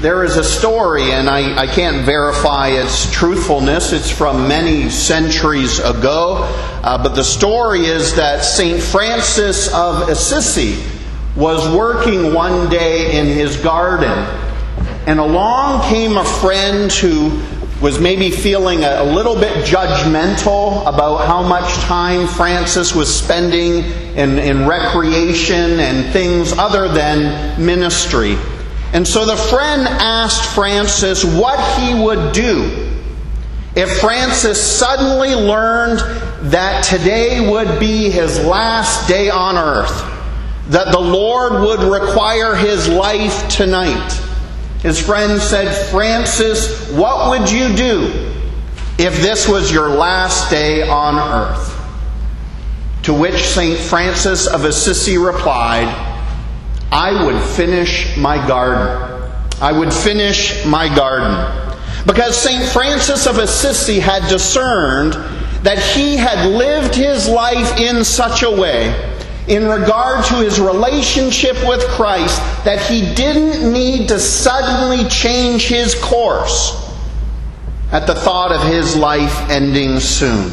There is a story, and I can't verify its truthfulness. It's from many centuries ago. But the story is that St. Francis of Assisi was working one day in his garden. And along came a friend who was maybe feeling a little bit judgmental about how much time Francis was spending in recreation and things other than ministry. And so the friend asked Francis what he would do if Francis suddenly learned that today would be his last day on earth, that the Lord would require his life tonight. His friend said, "Francis, what would you do if this was your last day on earth?" To which St. Francis of Assisi replied, "I would finish my garden. I would finish my garden." Because St. Francis of Assisi had discerned that he had lived his life in such a way, in regard to his relationship with Christ, that he didn't need to suddenly change his course at the thought of his life ending soon.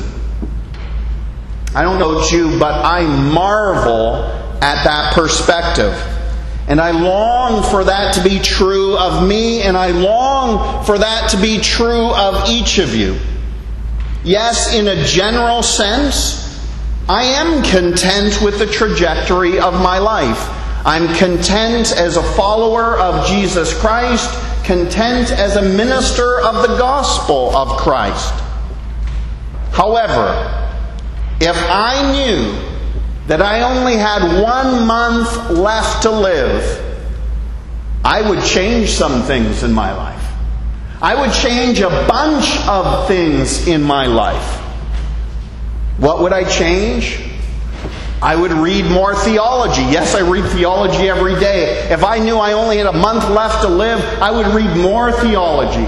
I don't know about you, but I marvel at that perspective. And I long for that to be true of me, and I long for that to be true of each of you. Yes, in a general sense, I am content with the trajectory of my life. I'm content as a follower of Jesus Christ, content as a minister of the gospel of Christ. However, if I knew that I only had 1 month left to live, I would change some things in my life. I would change a bunch of things in my life. What would I change? I would read more theology. Yes, I read theology every day. If I knew I only had a month left to live, I would read more theology.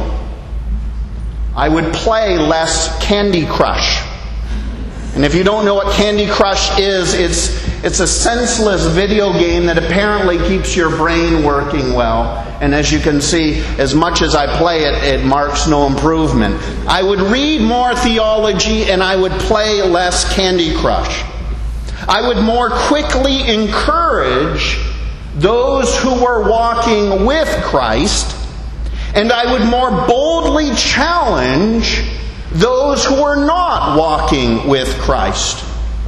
I would play less Candy Crush. And if you don't know what Candy Crush is, it's a senseless video game that apparently keeps your brain working well. And as you can see, as much as I play it, it marks no improvement. I would read more theology and I would play less Candy Crush. I would more quickly encourage those who were walking with Christ, and I would more boldly challenge those who were not walking with Christ.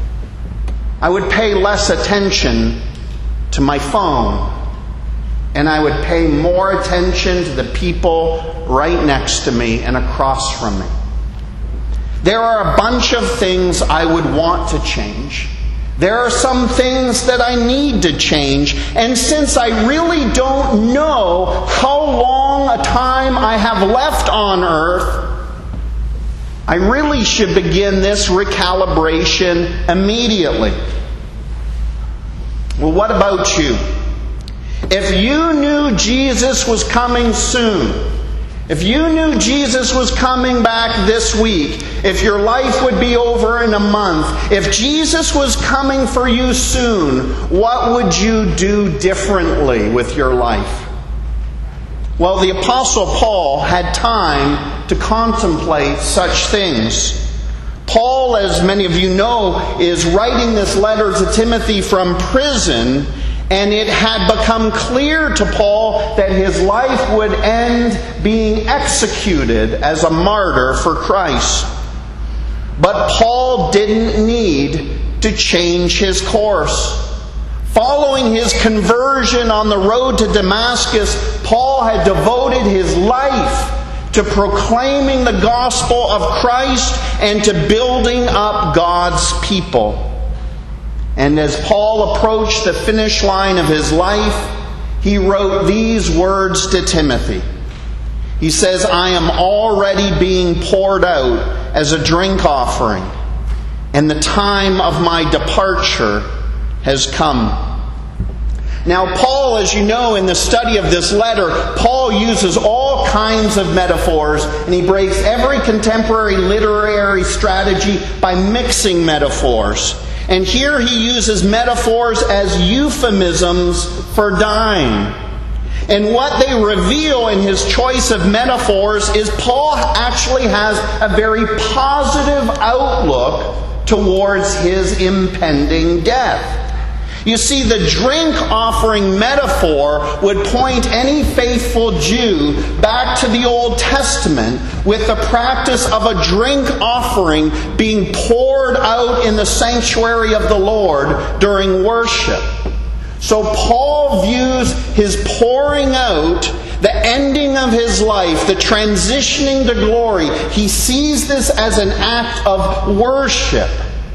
I would pay less attention to my phone, and I would pay more attention to the people right next to me and across from me. There are a bunch of things I would want to change. There are some things that I need to change, and since I really don't know how long a time I have left on earth, I really should begin this recalibration immediately. Well, what about you? If you knew Jesus was coming soon, if you knew Jesus was coming back this week, if your life would be over in a month, if Jesus was coming for you soon, what would you do differently with your life? Well, the Apostle Paul had time to contemplate such things. Paul, as many of you know, is writing this letter to Timothy from prison, and it had become clear to Paul that his life would end being executed as a martyr for Christ. But Paul didn't need to change his course. Following his conversion on the road to Damascus, Paul had devoted his life to proclaiming the gospel of Christ and to building up God's people. And as Paul approached the finish line of his life, he wrote these words to Timothy. He says, "I am already being poured out as a drink offering, and the time of my departure has come." Now, Paul, as you know, in the study of this letter, Paul uses all kinds of metaphors, and he breaks every contemporary literary strategy by mixing metaphors. And here he uses metaphors as euphemisms for dying. And what they reveal in his choice of metaphors is Paul actually has a very positive outlook towards his impending death. You see, the drink offering metaphor would point any faithful Jew back to the Old Testament with the practice of a drink offering being poured out in the sanctuary of the Lord during worship. So Paul views his pouring out, the ending of his life, the transitioning to glory. He sees this as an act of worship.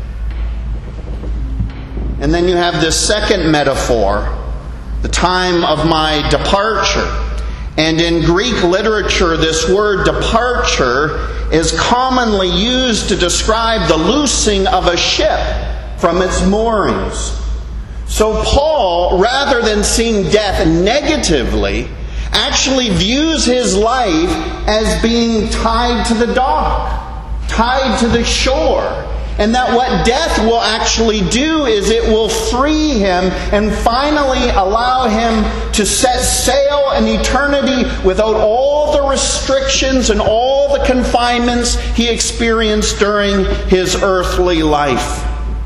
And then you have this second metaphor, the time of my departure. And in Greek literature, this word departure is commonly used to describe the loosing of a ship from its moorings. So Paul, rather than seeing death negatively, actually views his life as being tied to the dock, tied to the shore. And that what death will actually do is it will free him and finally allow him to set sail in eternity without all the restrictions and all the confinements he experienced during his earthly life.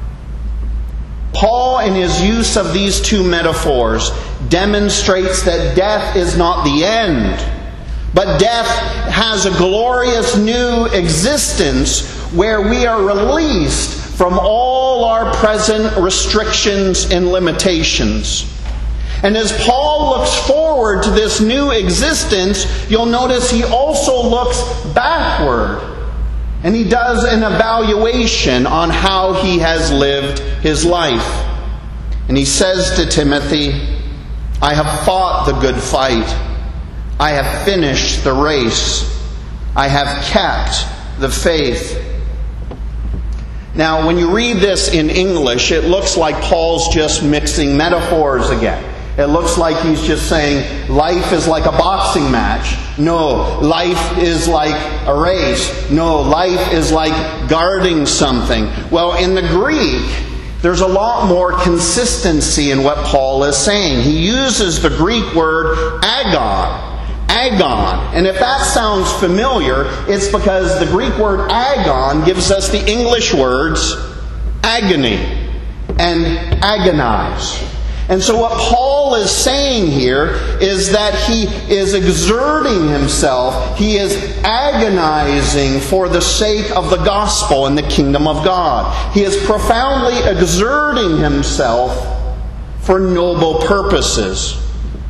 Paul, in his use of these two metaphors, demonstrates that death is not the end, but death has a glorious new existence where we are released from all our present restrictions and limitations. And as Paul looks forward to this new existence, you'll notice he also looks backward. And he does an evaluation on how he has lived his life. And he says to Timothy, I have fought the good fight. I have finished the race. I have kept the faith. Now, when you read this in English, it looks like Paul's just mixing metaphors again. It looks like he's just saying, life is like a boxing match. No, life is like a race. No, life is like guarding something. Well, in the Greek, there's a lot more consistency in what Paul is saying. He uses the Greek word agon. Agon. And if that sounds familiar, it's because the Greek word agon gives us the English words agony and agonize. And so what Paul is saying here is that he is exerting himself. He is agonizing for the sake of the gospel and the kingdom of God. He is profoundly exerting himself for noble purposes.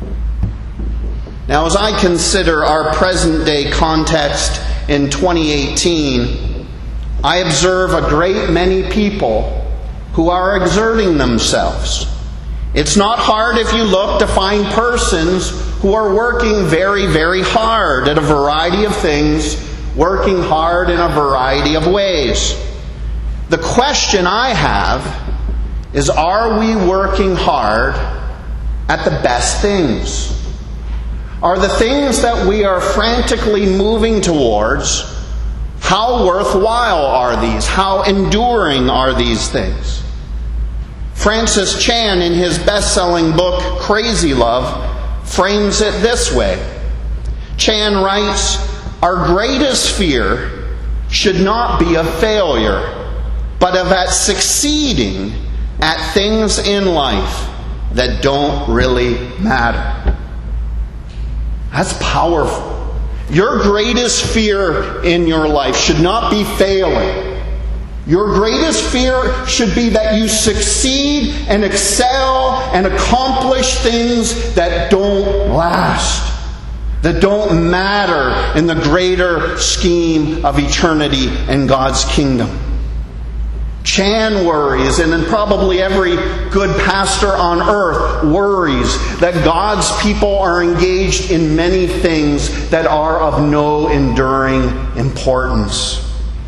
Now, as I consider our present-day context in 2018, I observe a great many people who are exerting themselves. It's not hard if you look to find persons who are working very, very hard at a variety of things, working hard in a variety of ways. The question I have is, are we working hard at the best things? Are the things that we are frantically moving towards, how worthwhile are these? How enduring are these things? Francis Chan, in his best-selling book, Crazy Love, frames it this way. Chan writes, our greatest fear should not be of failure, but of succeeding at things in life that don't really matter. That's powerful. Your greatest fear in your life should not be failing. Your greatest fear should be that you succeed and excel and accomplish things that don't last, that don't matter in the greater scheme of eternity and God's kingdom. Chan worries, and then probably every good pastor on earth worries, that God's people are engaged in many things that are of no enduring importance.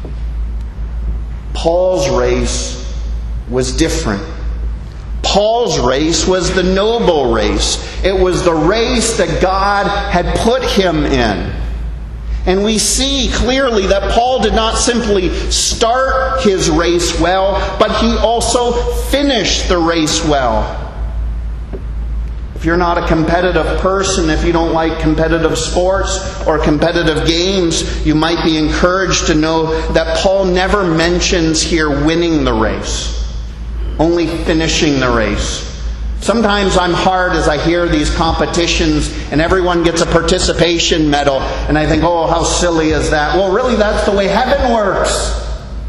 Paul's race was different. Paul's race was the noble race. It was the race that God had put him in. And we see clearly that Paul did not simply start his race well, but he also finished the race well. If you're not a competitive person, if you don't like competitive sports or competitive games, you might be encouraged to know that Paul never mentions here winning the race, only finishing the race. Sometimes I'm hard as I hear these competitions and everyone gets a participation medal, and I think, oh, how silly is that? Well, really, that's the way heaven works.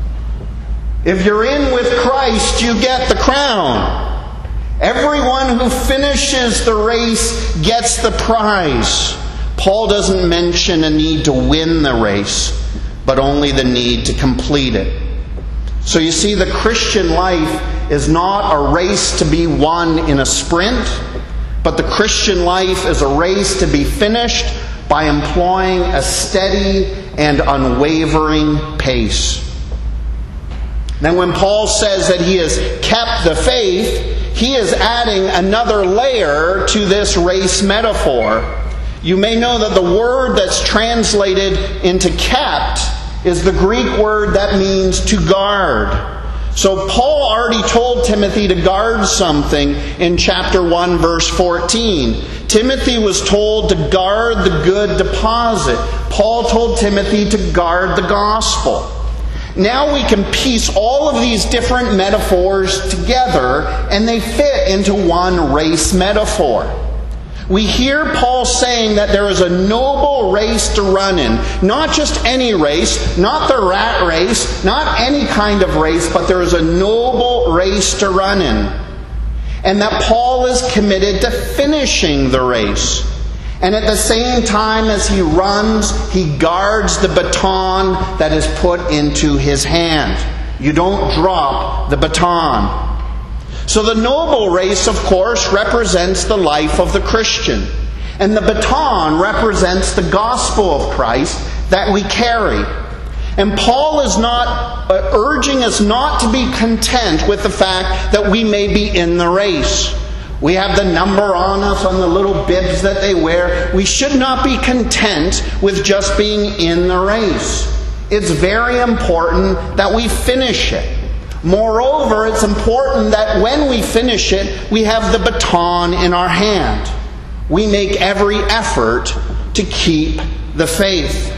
If you're in with Christ, you get the crown. Everyone who finishes the race gets the prize. Paul doesn't mention a need to win the race, but only the need to complete it. So you see, the Christian life is not a race to be won in a sprint, but the Christian life is a race to be finished by employing a steady and unwavering pace. Then when Paul says that he has kept the faith, he is adding another layer to this race metaphor. You may know that the word that's translated into kept is the Greek word that means to guard. So Paul already told Timothy to guard something in chapter 1, verse 14. Timothy was told to guard the good deposit. Paul told Timothy to guard the gospel. Now we can piece all of these different metaphors together, and they fit into one race metaphor. We hear Paul saying that there is a noble race to run in. Not just any race, not the rat race, not any kind of race, but there is a noble race to run in. And that Paul is committed to finishing the race. And at the same time as he runs, he guards the baton that is put into his hand. You don't drop the baton. So the noble race, of course, represents the life of the Christian. And the baton represents the gospel of Christ that we carry. And Paul is not urging us not to be content with the fact that we may be in the race. We have the number on us, on the little bibs that they wear. We should not be content with just being in the race. It's very important that we finish it. Moreover, it's important that when we finish it, we have the baton in our hand. We make every effort to keep the faith.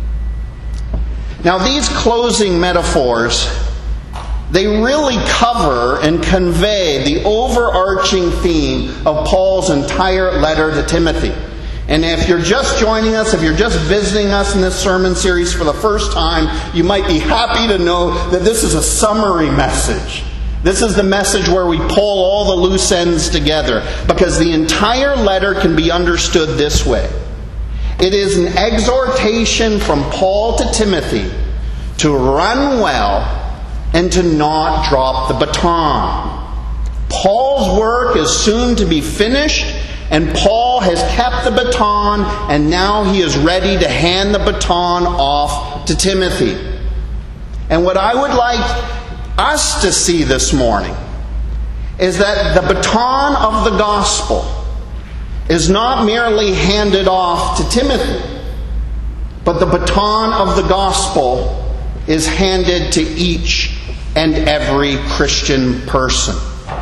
Now, these closing metaphors, they really cover and convey the overarching theme of Paul's entire letter to Timothy. And if you're just joining us, if you're just visiting us in this sermon series for the first time, you might be happy to know that this is a summary message. This is the message where we pull all the loose ends together, because the entire letter can be understood this way. It is an exhortation from Paul to Timothy to run well and to not drop the baton. Paul's work is soon to be finished, and Paul has kept the baton, and now he is ready to hand the baton off to Timothy. And what I would like us to see this morning is that the baton of the gospel is not merely handed off to Timothy, but the baton of the gospel is handed to each and every Christian person.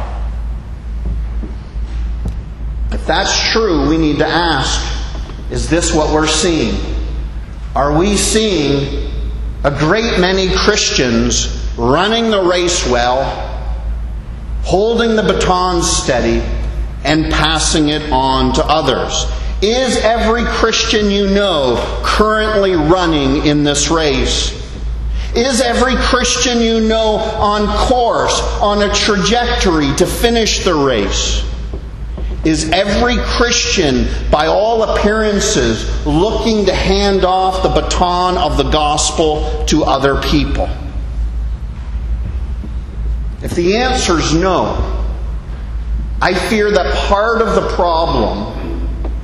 If that's true, we need to ask, is this what we're seeing? Are we seeing a great many Christians running the race well, holding the baton steady, and passing it on to others? Is every Christian you know currently running in this race? Is every Christian you know on course, on a trajectory to finish the race? Is every Christian, by all appearances, looking to hand off the baton of the gospel to other people? If the answer is no, I fear that part of the problem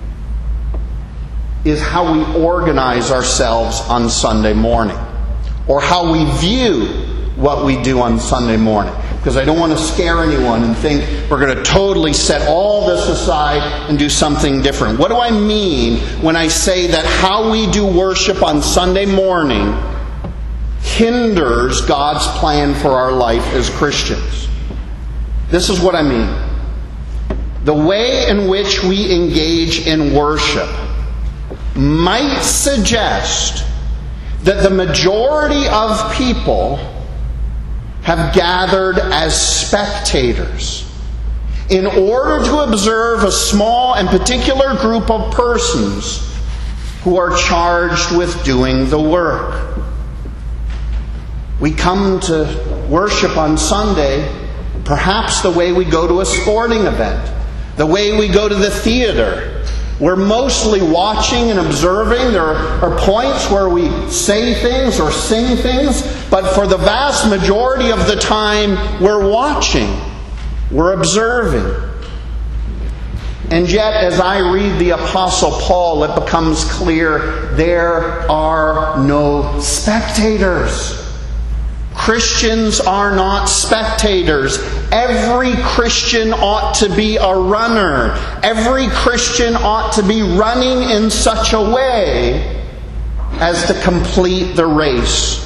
is how we organize ourselves on Sunday morning, or how we view what we do on Sunday morning. Because I don't want to scare anyone and think we're going to totally set all this aside and do something different. What do I mean when I say that how we do worship on Sunday morning hinders God's plan for our life as Christians? This is what I mean. the way in which we engage in worship might suggest that the majority of people have gathered as spectators in order to observe a small and particular group of persons who are charged with doing the work. We come to worship on Sunday perhaps the way we go to a sporting event, the way we go to the theater. We're mostly watching and observing. There are points where we say things or sing things, but for the vast majority of the time, we're watching, we're observing. And yet, as I read the Apostle Paul, it becomes clear there are no spectators. Christians are not spectators. Every Christian ought to be a runner. Every Christian ought to be running in such a way as to complete the race.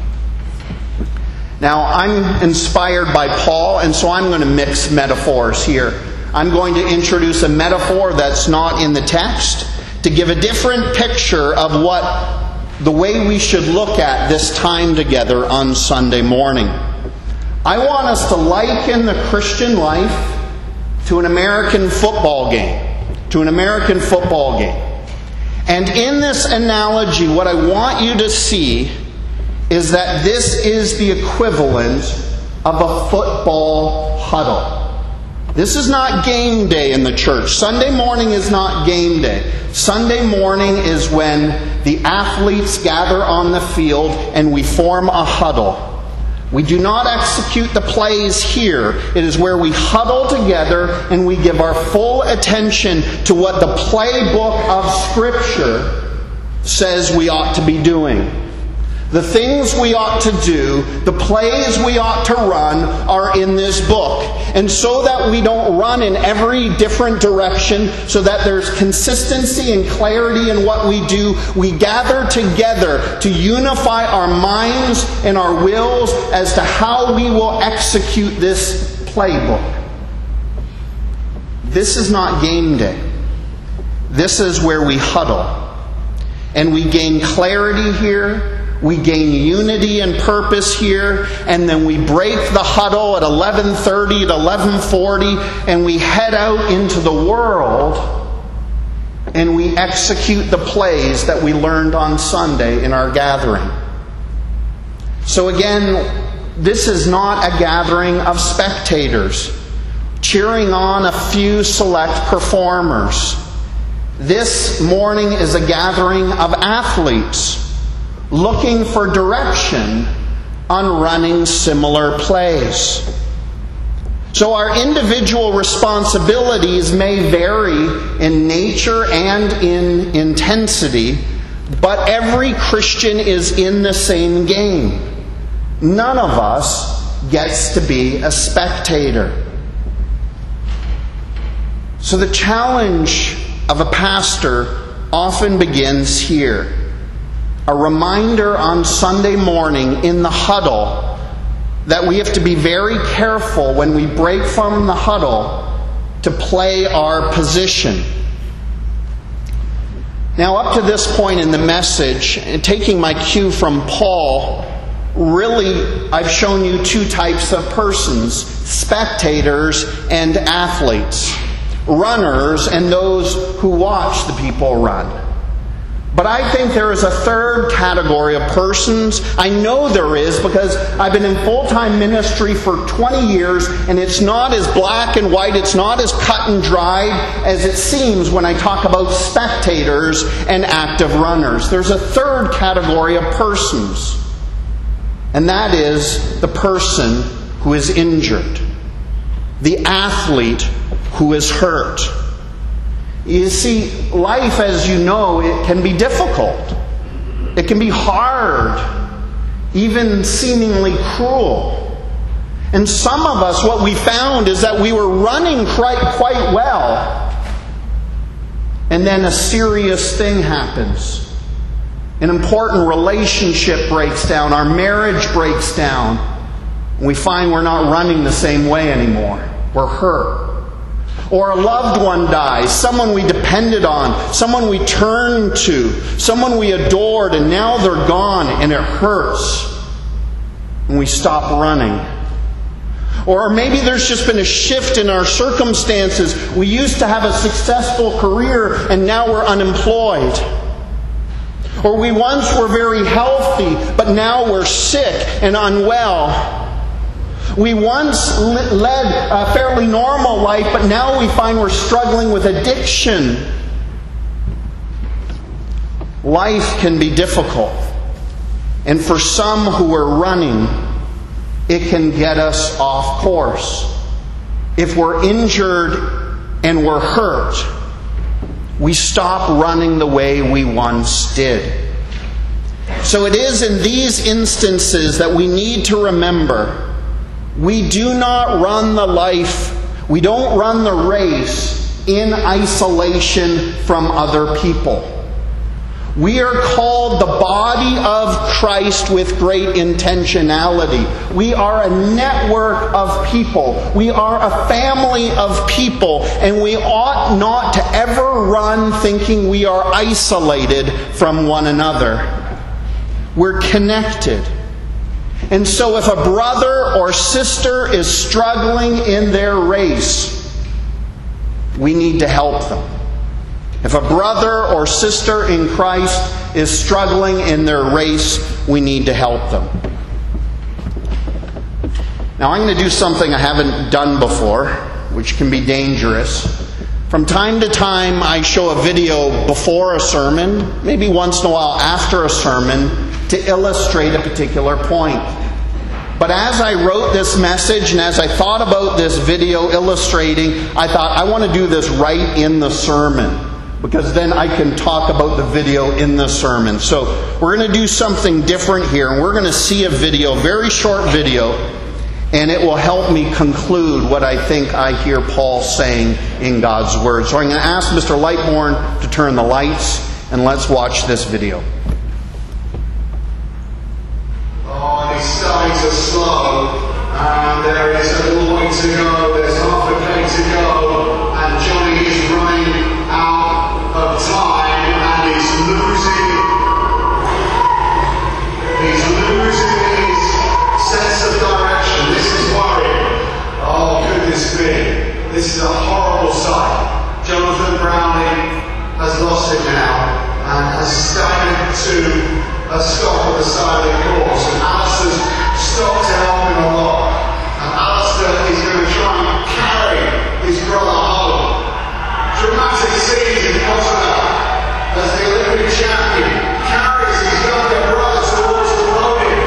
Now, I'm inspired by Paul, and so I'm going to mix metaphors here. I'm going to introduce a metaphor that's not in the text to give a different picture of what the way we should look at this time together on Sunday morning. I want us to liken the Christian life to an American football game. To an American football game. And in this analogy, what I want you to see is that this is the equivalent of a football huddle. This is not game day in the church. Sunday morning is not game day. Sunday morning is when the athletes gather on the field and we form a huddle. We do not execute the plays here. It is where we huddle together and we give our full attention to what the playbook of Scripture says we ought to be doing. The things we ought to do, the plays we ought to run are in this book. And so that we don't run in every different direction, so that there's consistency and clarity in what we do, we gather together to unify our minds and our wills as to how we will execute this playbook. This is not game day. This is where we huddle. And we gain clarity here. We gain unity and purpose here, and then we break the huddle at 11:30, at 11:40, and we head out into the world, and we execute the plays that we learned on Sunday in our gathering. So again, this is not a gathering of spectators, cheering on a few select performers. This morning is a gathering of athletes, looking for direction on running similar plays. So our individual responsibilities may vary in nature and in intensity, but every Christian is in the same game. None of us gets to be a spectator. So the challenge of a pastor often begins here. A reminder on Sunday morning in the huddle that we have to be very careful when we break from the huddle to play our position. Now, up to this point in the message, and taking my cue from Paul, really I've shown you two types of persons: spectators and athletes, runners and those who watch the people run. But I think there is a third category of persons. I know there is because I've been in full-time ministry for 20 years, and it's not as black and white, it's not as cut and dried as it seems when I talk about spectators and active runners. There's a third category of persons, and that is the person who is injured, the athlete who is hurt. You see, life, as you know, it can be difficult. It can be hard, even seemingly cruel. And some of us, what we found is that we were running quite well, and then a serious thing happens. An important relationship breaks down. Our marriage breaks down. And we find we're not running the same way anymore. We're hurt. Or a loved one dies, someone we depended on, someone we turned to, someone we adored, and now they're gone and it hurts. And we stop running. Or maybe there's just been a shift in our circumstances. We used to have a successful career and now we're unemployed. Or we once were very healthy, but now we're sick and unwell. We once led a fairly normal life, but now we find we're struggling with addiction. Life can be difficult. And for some who are running, it can get us off course. If we're injured and we're hurt, we stop running the way we once did. So it is in these instances that we need to remember we do not run the life, we don't run the race in isolation from other people. We are called the body of Christ with great intentionality. We are a network of people. We are a family of people. And we ought not to ever run thinking we are isolated from one another. We're connected. And so if a brother or sister is struggling in their race, we need to help them. If a brother or sister in Christ is struggling in their race, we need to help them. Now I'm going to do something I haven't done before, which can be dangerous. From time to time I show a video before a sermon, maybe once in a while after a sermon, to illustrate a particular point. But as I wrote this message and as I thought about this video illustrating, I thought I want to do this right in the sermon, because then I can talk about the video in the sermon. So we're going to do something different here, and we're going to see a video, very short video, and it will help me conclude what I think I hear Paul saying in God's Word. So I'm going to ask Mr. Lightbourne to turn the lights, and let's watch this video. Oh, these signs are slow, and there is a little way to go, there's half a K to go, and Johnny is running out of time, and he's losing his sense of direction. This is worrying. Oh, goodness me. This is a horrible sight. Jonathan Browning has lost it now, and has started to stop at the side of the course, and Alistair's stopped to help him a lot, and Alistair is going to try and carry his brother home. Dramatic scenes in Kosovo as the Olympic champion carries his younger brother towards the podium.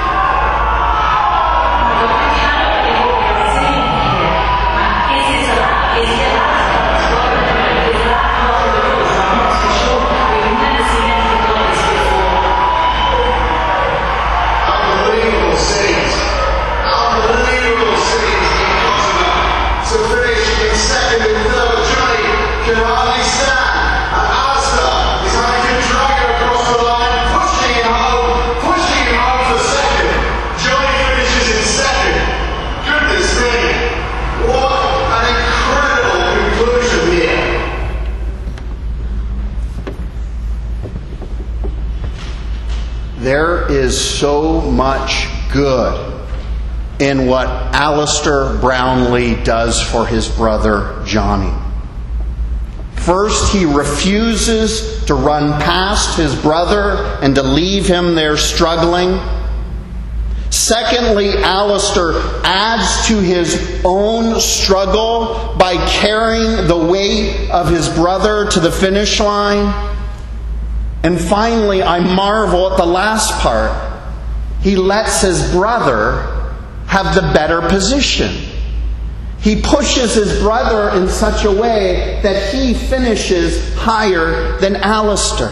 There is so much good in what Alistair Brownlee does for his brother Johnny. First, he refuses to run past his brother and to leave him there struggling. Secondly, Alistair adds to his own struggle by carrying the weight of his brother to the finish line. And finally, I marvel at the last part. He lets his brother have the better position. He pushes his brother in such a way that he finishes higher than Alistair.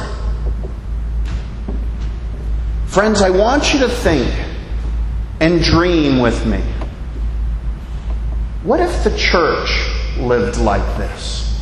Friends, I want you to think and dream with me. What if the church lived like this?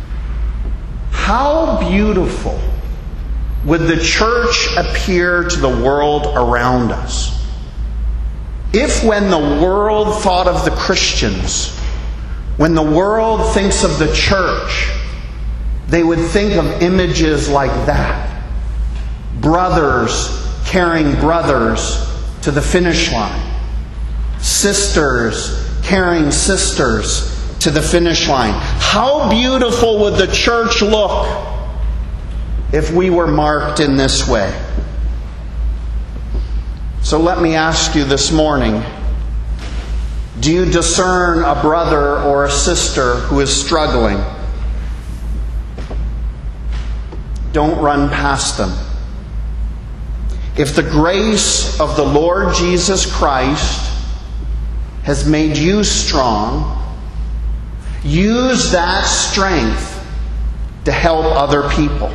How beautiful would the church appear to the world around us? If when the world thought of the Christians, When the world thinks of the church, they would think of images like that. Brothers carrying brothers to the finish line. Sisters carrying sisters to the finish line. How beautiful would the church look if we were marked in this way? So let me ask you this morning, do you discern a brother or a sister who is struggling? Don't run past them. If the grace of the Lord Jesus Christ has made you strong, use that strength to help other people.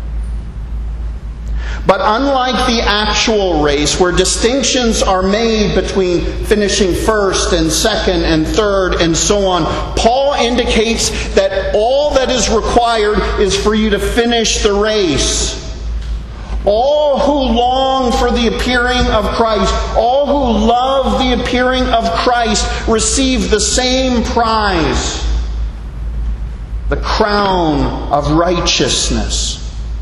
But unlike the actual race, where distinctions are made between finishing first and second and third and so on, Paul indicates that all that is required is for you to finish the race. All who long for the appearing of Christ, all who love the appearing of Christ, receive the same prize, the crown of righteousness.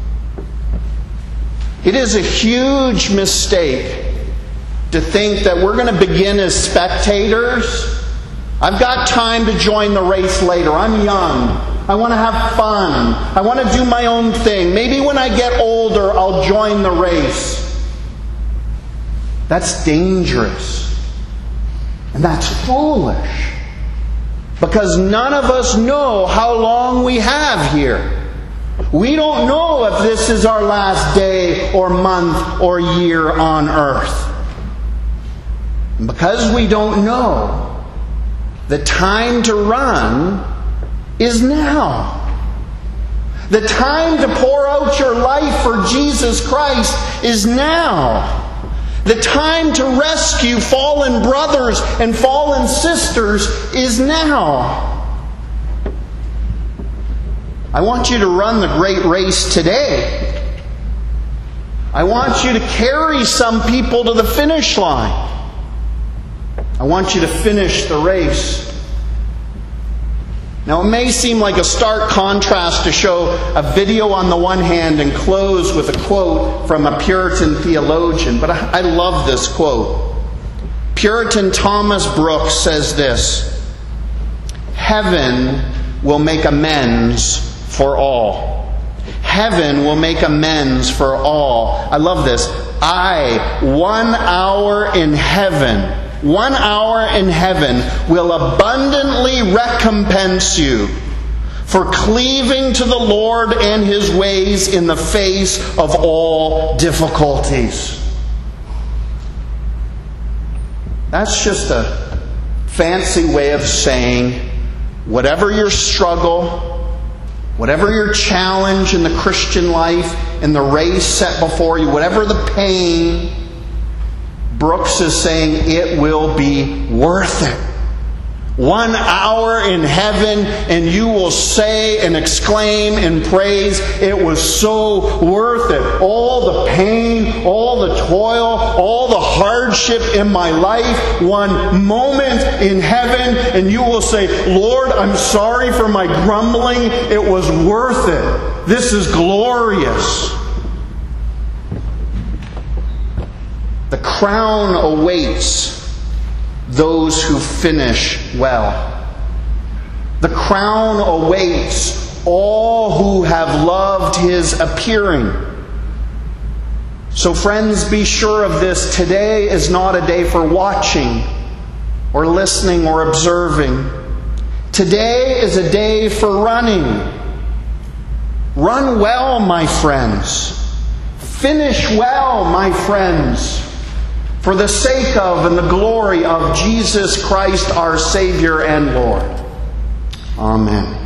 It is a huge mistake to think that we're going to begin as spectators. I've got time to join the race later. I'm young. I want to have fun. I want to do my own thing. Maybe when I get older, I'll join the race. That's dangerous. And that's foolish. Because none of us know how long we have here. We don't know if this is our last day or month or year on earth. And because we don't know, the time to run is now. The time to pour out your life for Jesus Christ is now. The time to rescue fallen brothers and fallen sisters is now. I want you to run the great race today. I want you to carry some people to the finish line. I want you to finish the race. Now, it may seem like a stark contrast to show a video on the one hand and close with a quote from a Puritan theologian, but I love this quote. Puritan Thomas Brooks says this: "Heaven will make amends for all. Heaven will make amends for all." I love this. 1 hour in heaven, 1 hour in heaven will abundantly recompense you for cleaving to the Lord and His ways in the face of all difficulties. That's just a fancy way of saying, whatever your struggle, whatever your challenge in the Christian life, in the race set before you, whatever the pain, Brooks is saying it will be worth it. 1 hour in heaven and you will say and exclaim in praise, it was so worth it. All the pain, all the toil, all the hardship in my life, one moment in heaven and you will say, Lord, I'm sorry for my grumbling. It was worth it. This is glorious. The crown awaits those who finish well. The crown awaits all who have loved His appearing. So friends, be sure of this. Today is not a day for watching or listening or observing. Today is a day for running. Run well, my friends. Finish well, my friends. For the sake of and the glory of Jesus Christ, our Savior and Lord. Amen.